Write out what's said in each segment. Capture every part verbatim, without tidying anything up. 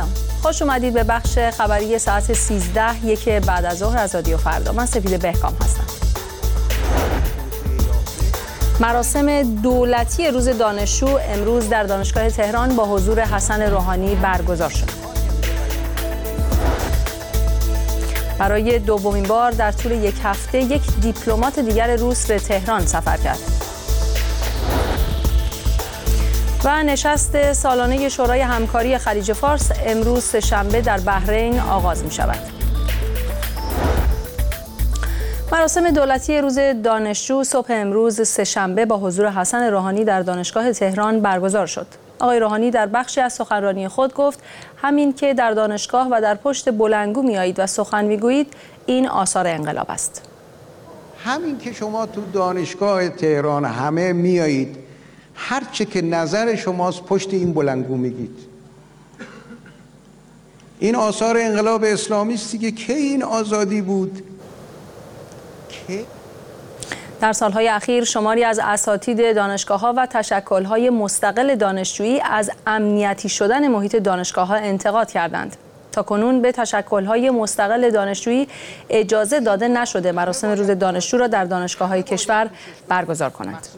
سلام، خوش اومدید به بخش خبری ساعت سیزده یک بعد از ظهر از رادیو فردا. من سپید بهکام هستم. مراسم دولتی روز دانشجو امروز در دانشگاه تهران با حضور حسن روحانی برگزار شد. برای دومین بار در طول یک هفته یک دیپلمات دیگر روس به تهران سفر کرد. و نشست سالانه شورای همکاری خلیج فارس امروز سه‌شنبه در بحرین آغاز می شود. مراسم دولتی روز دانشجو صبح امروز سه‌شنبه با حضور حسن روحانی در دانشگاه تهران برگزار شد. آقای روحانی در بخشی از سخنرانی خود گفت همین که در دانشگاه و در پشت بلندگو میایید و سخن میگویید این آثار انقلاب است. همین که شما تو دانشگاه تهران همه میایید، هر چه که نظر شماست پشت این بلندگو میگید. این آثار انقلاب اسلامی است دیگه. کی این آزادی بود؟ کی؟ در سالهای اخیر شماری از اساتید دانشگاه‌ها و تشکل‌های مستقل دانشجویی از امنیتی شدن محیط دانشگاه‌ها انتقاد کردند. تاکنون به تشکل‌های مستقل دانشجویی اجازه داده نشده مراسم روز دانشجو را در دانشگاه‌های کشور برگزار کنند.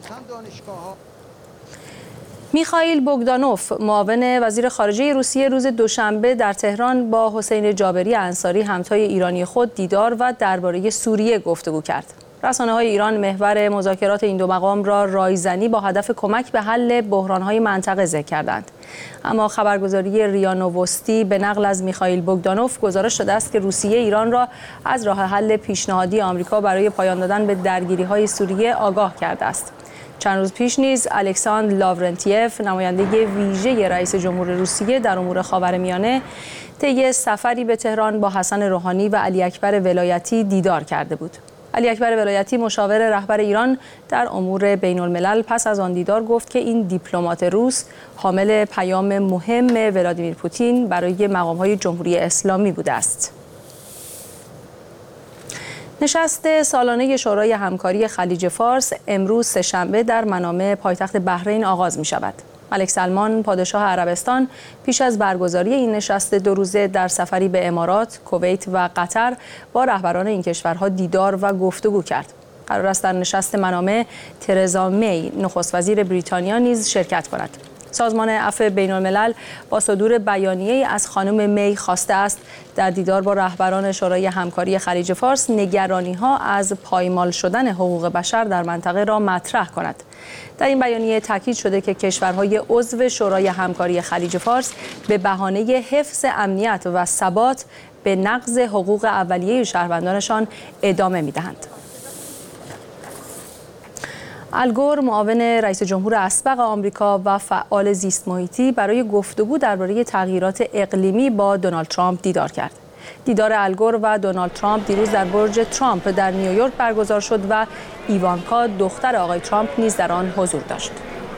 میخائیل بوگدانوف، معاون وزیر خارجه روسیه، روز دوشنبه در تهران با حسین جابری انصاری همتای ایرانی خود دیدار و درباره سوریه گفتگو کرد. رسانه‌های ایران محور مذاکرات این دو مقام را رایزنی با هدف کمک به حل بحران‌های منطقه ذکر کردند. اما خبرگزاری ریا نووستی به نقل از میخائیل بوگدانوف گزارش داده است که روسیه ایران را از راه حل پیشنهادی آمریکا برای پایان دادن به درگیری‌های سوریه آگاه کرده است. چند روز پیش نیز الکساندر لاورنتیف، نماینده ویژه رئیس جمهور روسیه در امور خاورمیانه، طی سفری به تهران با حسن روحانی و علی اکبر ولایتی دیدار کرده بود. علی اکبر ولایتی، مشاور رهبر ایران در امور بین الملل، پس از آن دیدار گفت که این دیپلمات روس حامل پیام مهم ولادیمیر پوتین برای مقام‌های جمهوری اسلامی بوده است. نشست سالانه شورای همکاری خلیج فارس امروز سه‌شنبه در منامه پایتخت بحرین آغاز می شود. ملک سلمان، پادشاه عربستان، پیش از برگزاری این نشست دو روزه در سفری به امارات، کویت و قطر با رهبران این کشورها دیدار و گفتگو کرد. قرار است در نشست منامه ترزا می، نخست وزیر بریتانیا، نیز شرکت کند. سازمان عفو بین الملل با صدور بیانیه‌ای از خانم می خواسته است در دیدار با رهبران شورای همکاری خلیج فارس نگرانی‌ها از پایمال شدن حقوق بشر در منطقه را مطرح کند. در این بیانیه تاکید شده که کشورهای عضو شورای همکاری خلیج فارس به بهانه حفظ امنیت و ثبات به نقض حقوق اولیه شهروندانشان ادامه می‌دهند. الگور، معاون رئیس جمهور اسبق آمریکا و فعال زیست محیطی، برای گفتگو درباره تغییرات اقلیمی با دونالد ترامپ دیدار کرد. دیدار الگور و دونالد ترامپ دیروز در برج ترامپ در نیویورک برگزار شد و ایوانکا، دختر آقای ترامپ، نیز در آن حضور داشت.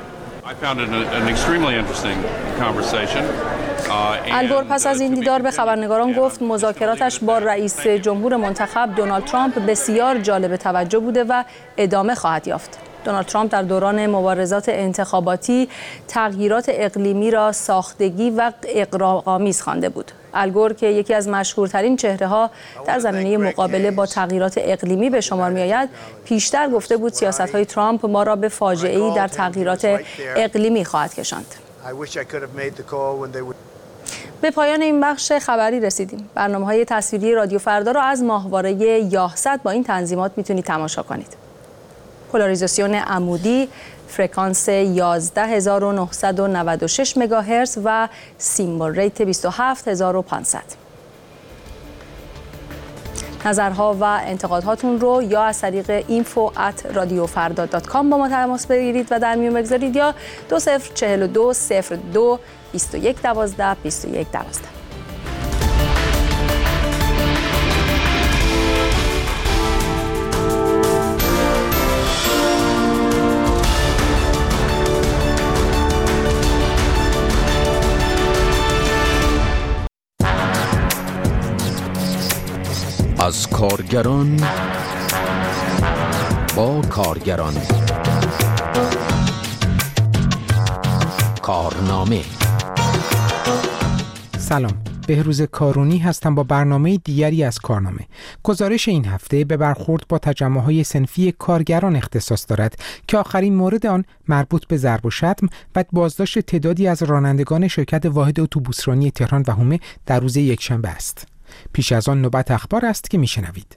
الگور پس از این دیدار به خبرنگاران گفت مذاکراتش با رئیس جمهور منتخب دونالد ترامپ بسیار جالب توجه بوده و ادامه خواهد یافت. دونالد ترامپ در دوران مبارزات انتخاباتی تغییرات اقلیمی را ساختگی و اغراق‌آمیز خوانده بود. الگور که یکی از مشهورترین چهره‌ها در زمینه مقابله با تغییرات اقلیمی به شمار می‌آید، پیشتر گفته بود سیاست‌های ترامپ ما را به فاجعه‌ای در تغییرات اقلیمی خواهد کشاند. به پایان این بخش خبری رسیدیم. برنامه‌های تصویری رادیو فردا را از ماهواره یاهصد با این تنظیمات میتونید تماشا کنید. پولاریزاسیون عمودی، فرکانس یازده هزار و نهصد و نود و شش مگاهرتز و سیمبل ریت بیست و هفت هزار و پانصد. نظرها و انتقادهاتون رو یا از طریق اینفو ات رادیو فردا دات کام با ما تماس بگیرید و در میون بگذارید یا دو صفر چهل و دو صفر دو بیست و یک دوازده بیست و یک دوازده. از کارگران با کارگران، کارنامه سلام، بهروز کارونی هستم با برنامه دیگری از کارنامه. گزارش این هفته به برخورد با تجمع‌های صنفی کارگران اختصاص دارد که آخرین مورد آن مربوط به ضرب و شتم و بازداشت تعدادی از رانندگان شرکت واحد اتوبوسرانی تهران و حومه در روز یکشنبه است. پیش از آن نوبت اخبار است که میشنوید.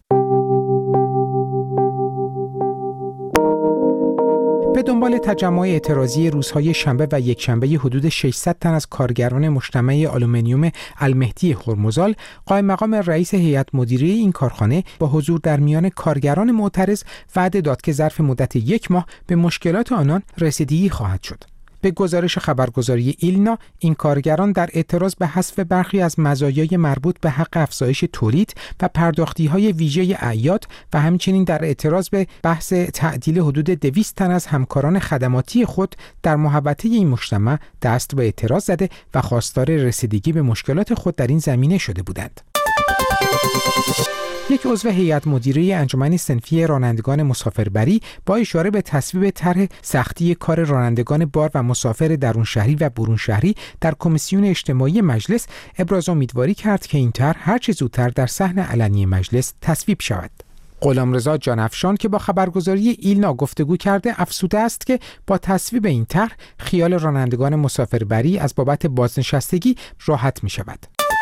به دنبال تجمع اعتراضی روزهای شنبه و یکشنبه حدود ششصد تن از کارگران مجتمع آلومینیوم المهدی هرمزال، قائم مقام رئیس هیئت مدیره این کارخانه با حضور در میان کارگران معترض وعده داد که ظرف مدت یک ماه به مشکلات آنان رسیدگی خواهد شد. به گزارش خبرگزاری ایلنا، این کارگران در اعتراض به حذف برخی از مزایای مربوط به حق افزایش تولید و پرداختی‌های ویژه اعیاد و همچنین در اعتراض به بحث تعدیل حدود دویست تن از همکاران خدماتی خود در محوطه این مجتمع دست به اعتراض زده و خواستار رسیدگی به مشکلات خود در این زمینه شده بودند. یک عضو هیئت مدیره انجمن صنفی رانندگان مسافربری با اشاره به تصویب طرح سختی کار رانندگان بار و مسافر درون شهری و برون شهری در کمیسیون اجتماعی مجلس ابراز امیدواری کرد که این طرح هر چه زودتر در صحن علنی مجلس تصویب شود. غلامرضا جانفشان که با خبرگزاری ایلنا گفتگو کرده افسوده است که با تصویب این طرح خیال رانندگان مسافربری از بابت بازنشستگی راحت می شود.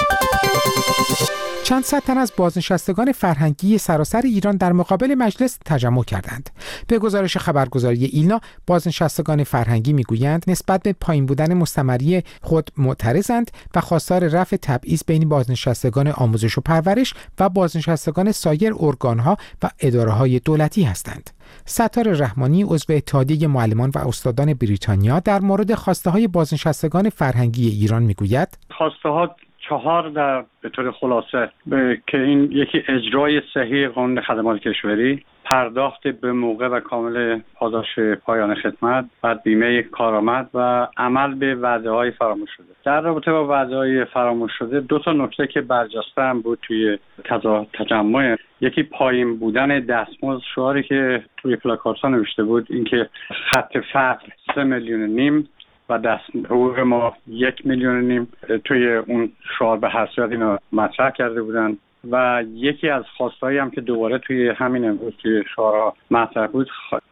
چند صد تن از بازنشستگان فرهنگی سراسر ایران در مقابل مجلس تجمع کردند. به گزارش خبرگزاری ایلنا، بازنشستگان فرهنگی میگویند نسبت به پایین بودن مستمری خود معترضند و خواستار رفع تبعیض بین بازنشستگان آموزش و پرورش و بازنشستگان سایر ارگان‌ها و اداره‌های دولتی هستند. ستار رحمانی، عضو اتحادیه معلمان و استادان بریتانیا، در مورد خواسته‌های بازنشستگان فرهنگی ایران میگوید: خواسته‌ها چهار در به طور خلاصه که این یکی اجرای صحیح قانون خدمات کشوری، پرداخت به موقع و کامل پاداش پایان خدمت، بعد بیمه کارآمد و عمل به وعده‌های فراموش شده. در رابطه با وعده‌های فراموش شده دو تا نکته که برجسته هم بود توی تجمع، یکی پایین بودن دستمزد، شعاری که توی پلاکارت‌ها نوشته بود اینکه خط فقر سه میلیون و نیم و دست حقوق ما یک میلیون و نیم، توی اون شعار به هر صورت اینا مطرح کرده بودن. و یکی از خواستهایی هم که دوباره توی همین امروز توی شعارها مطرح بود،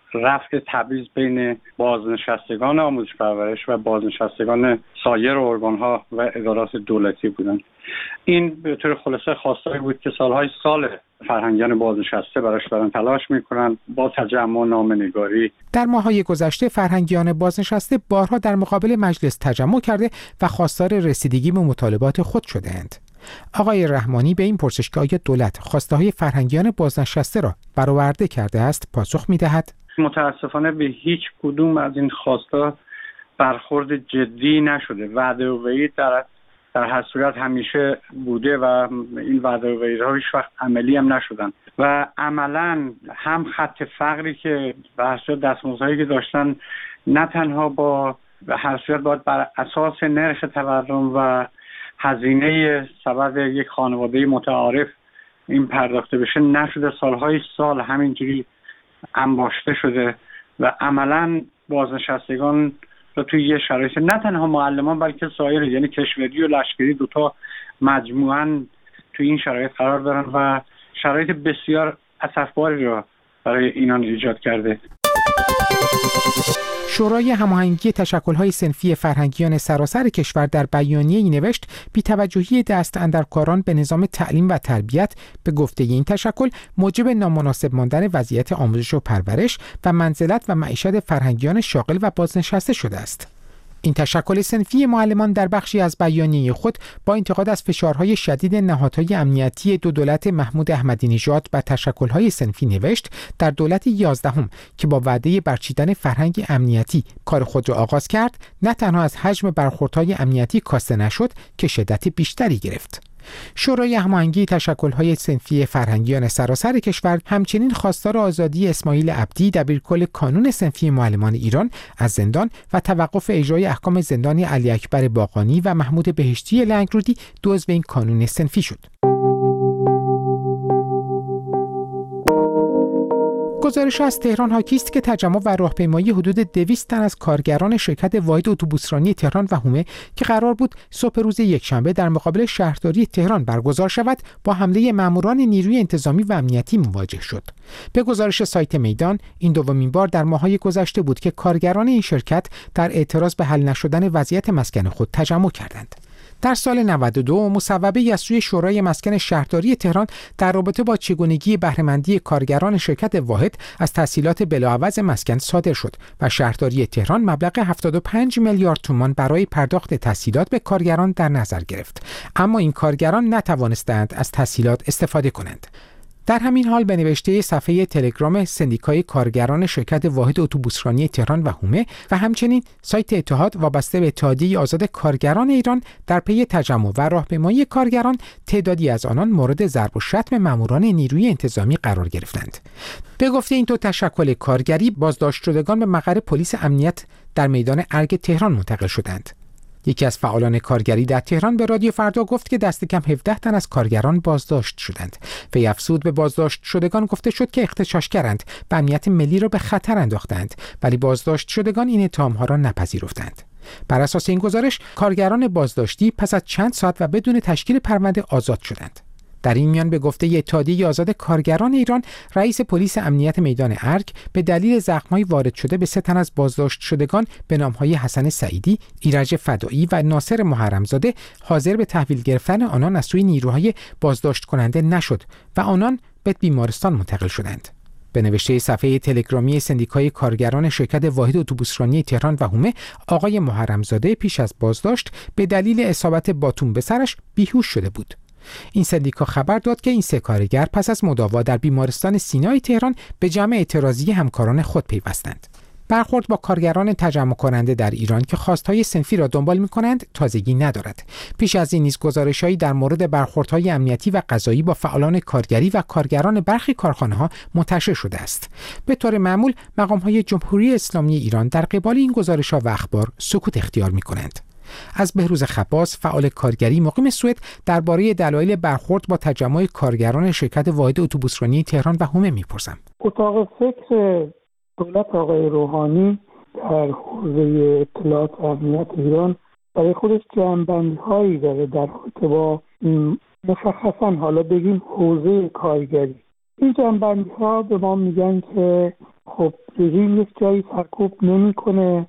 رفع تبعیض بین بازنشستگان آموزش پرورش و بازنشستگان سایر ارگان‌ها و ادارات دولتی بودن. این به طور خلاصه خواستهایی بود که سالهای سال فرهنگیان بازنشسته براش دارن تلاش میکنن با تجمع نامه‌نگاری. در ماه‌های گذشته فرهنگیان بازنشسته بارها در مقابل مجلس تجمع کرده و خواستار رسیدگی به مطالبات خود شده‌اند. آقای رحمانی به این پرسش که آیا دولت خواسته‌های فرهنگیان بازنشسته را برآورده کرده است پاسخ می‌دهد: متاسفانه به هیچ کدوم از این خواسته برخورد جدی نشده. وعده و وعید در در هر صورت همیشه بوده و این وعده و وعیدها هیچ وقت عملی هم نشدن و عملاً هم خط فقری که به هر صورت دستمزدهایی که داشتن نه تنها با به هر صورت باید بر اساس نرخ تورم و هزینه سبد یک خانواده متعارف این پرداخته بشه نشده، سالهای سال همینجوری انباشته شده و عملاً بازنشستگان رو توی یه شرایط نه تنها معلمان بلکه سایر یعنی کشوری و لشکری دوتا مجموعاً توی این شرایط قرار دارن و شرایط بسیار اسفباری رو برای اینان ایجاد کرده. شورای هماهنگی تشکل‌های صنفی فرهنگیان سراسر کشور در بیانیه‌ای نوشت بی‌توجهی دست اندرکاران به نظام تعلیم و تربیت به گفته این تشکل موجب نامناسب ماندن وضعیت آموزش و پرورش و منزلت و معیشت فرهنگیان شاغل و بازنشسته شده است. این تشکل صنفی معلمان در بخشی از بیانیه خود با انتقاد از فشارهای شدید نهادهای امنیتی دو دولت محمود احمدی نژاد و تشکل‌های صنفی نوشت در دولت یازدهم که با وعده برچیدن فرهنگ امنیتی کار خود را آغاز کرد، نه تنها از حجم برخوردهای امنیتی کاسته نشد که شدت بیشتری گرفت. شورای هماهنگی تشکل‌های صنفی فرهنگیان سراسر کشور همچنین خواستار آزادی اسماعیل عبدی دبیرکل کانون صنفی معلمان ایران از زندان و توقف اجرای احکام زندانی علی اکبر باقانی و محمود بهشتی لنگرودی عضو این کانون صنفی شد. گزارش از تهران حاکی است که تجمع و راهپیمایی حدود دویست تن از کارگران شرکت واحد اتوبوسرانی تهران و حومه که قرار بود صبح روز یکشنبه در مقابل شهرداری تهران برگزار شود، با حمله ماموران نیروی انتظامی و امنیتی مواجه شد. به گزارش سایت میدان، این دومین بار در ماه‌های گذشته بود که کارگران این شرکت در اعتراض به حل نشدن وضعیت مسکن خود تجمع کردند. در سال نود و دو مصوبه‌ای از سوی شورای مسکن شهرداری تهران در رابطه با چگونگی بهره‌مندی کارگران شرکت واحد از تسهیلات بلاعوض مسکن صادر شد و شهرداری تهران مبلغ هفتاد و پنج میلیارد تومان برای پرداخت تسهیلات به کارگران در نظر گرفت، اما این کارگران نتوانستند از تسهیلات استفاده کنند. در همین حال به نوشته صفحه تلگرام سندیکای کارگران شرکت واحد اتوبوسرانی تهران و حومه و همچنین سایت اتحاد وابسته به اتحادیه آزاد کارگران ایران، در پی تجمع و راهپیمایی کارگران تعدادی از آنان مورد ضرب و شتم ماموران نیروی انتظامی قرار گرفتند. به گفته این دو تشکل کارگری، بازداشت شدگان به مقر پلیس امنیت در میدان ارگ تهران منتقل شدند. یکی از فعالان کارگری در تهران به رادیو فردا گفت که دست کم هفده تن از کارگران بازداشت شدند. وی افزود به بازداشت شدگان گفته شد که اغتشاشگرند و امنیت ملی را به خطر انداختند، ولی بازداشت شدگان این اتهام‌ها را نپذیرفتند. بر اساس این گزارش، کارگران بازداشتی پس از چند ساعت و بدون تشکیل پرونده آزاد شدند. در این میان به گفته اتحادیه آزاد کارگران ایران، رئیس پلیس امنیت میدان ارگ به دلیل زخم‌های وارد شده به سه تن از بازداشت شدگان به نام‌های حسن سعیدی، ایرج فدایی و ناصر محرمزاده حاضر به تحویل گرفتن آنان از سوی نیروهای بازداشت کننده نشد و آنان به بیمارستان منتقل شدند. به نوشته صفحه تلگرامی سندیکای کارگران شرکت واحد اتوبوسرانی تهران و حومه، آقای محرمزاده پیش از بازداشت به دلیل اصابت باتون به سرش بیهوش شده بود. این سندیکا خبر داد که این سه کارگر پس از مداوا در بیمارستان سینای تهران به جمع اعتراضی همکاران خود پیوستند. برخورد با کارگران تجمع کننده در ایران که خواستهای صنفی را دنبال می‌کنند تازگی ندارد. پیش از این نیز گزارش‌هایی در مورد برخوردهای امنیتی و قضایی با فعالان کارگری و کارگران برخی کارخانه‌ها منتشر شده است. به طور معمول مقام‌های جمهوری اسلامی ایران در قبال این گزارش‌ها و اخبار سکوت اختیار می‌کنند. از بهروز خباس، فعال کارگری مقیم سوئد، درباره دلایل برخورد با تجمع کارگران شرکت واحد اتوبوسرانی تهران و حومه می‌پرسم. اتاق فکر دولت آقای روحانی در حوزه اطلاعات و امنیت ایران برای خودش جنبندهایی داره در رابطه با مشخصا حالا بگیم حوزه کارگری. این جنبندها به ما میگن که خب رژیم یک جایی سرکوب نمی‌کنه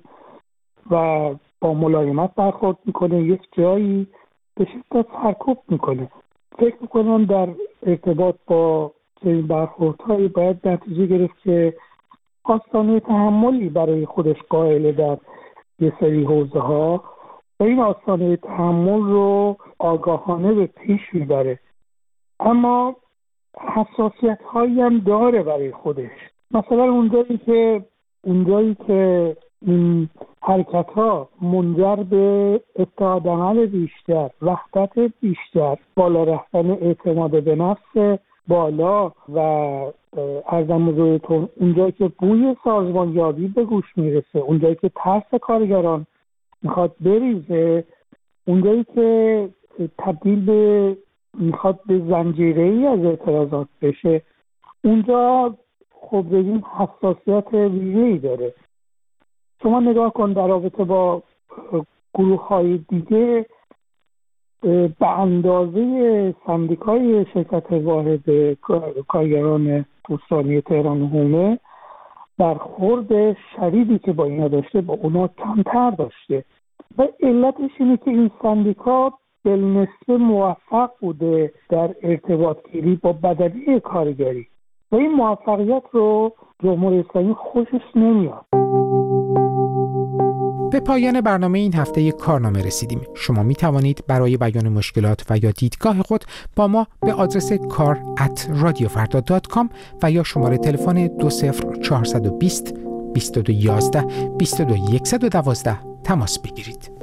و با ملایمت برخورد میکنه، یک جایی به شدت سرکوب میکنه. فکر میکنم در ارتباط با این برخوردهایی باید نتیجه گرفت که آستانه تحملی برای خودش قائل در یه سری حوزه ها و این آستانه تحمل رو آگاهانه به پیش میبره، اما حساسیت هایی هم داره برای خودش. مثلا اونجایی که اونجایی که این حرکت ها منجر به اتحاد عمل بیشتر، وحدت بیشتر، بالا رفتن اعتماد به نفس بالا و ارزم حضورتون اونجایی که بوی سازمانیابی به گوش میرسه، اونجایی که ترس کارگران میخواد بریزه، اونجایی که تبدیل به میخواد به زنجیره‌ای از اعتراضات بشه، اونجا خب بگیم حساسیت ویژه‌ای داره. شما نگاه کن در رابطه با گروه های دیگه به اندازه سندیکای شرکت واحد کارگران اتوبوسرانی تهران و حومه برخورد شدیدی که با اینا داشته با اونا کمتر داشته و علتش اینه که این سندیکا بالنسبه موفق بوده در ارتباط گیری با بدنه کارگری و این موفقیت رو جمهوری اسلامی خوشش نمیاد. به پایان برنامه این هفته کارنامه رسیدیم. شما می توانید برای بیان مشکلات و یا دیدگاه خود با ما به آدرس کار ات رادیو فردا دات کام و یا شماره تلفن دو صفر چهارصد و بیست بیست و دو یازده بیست و دو صد و دوازده تماس بگیرید.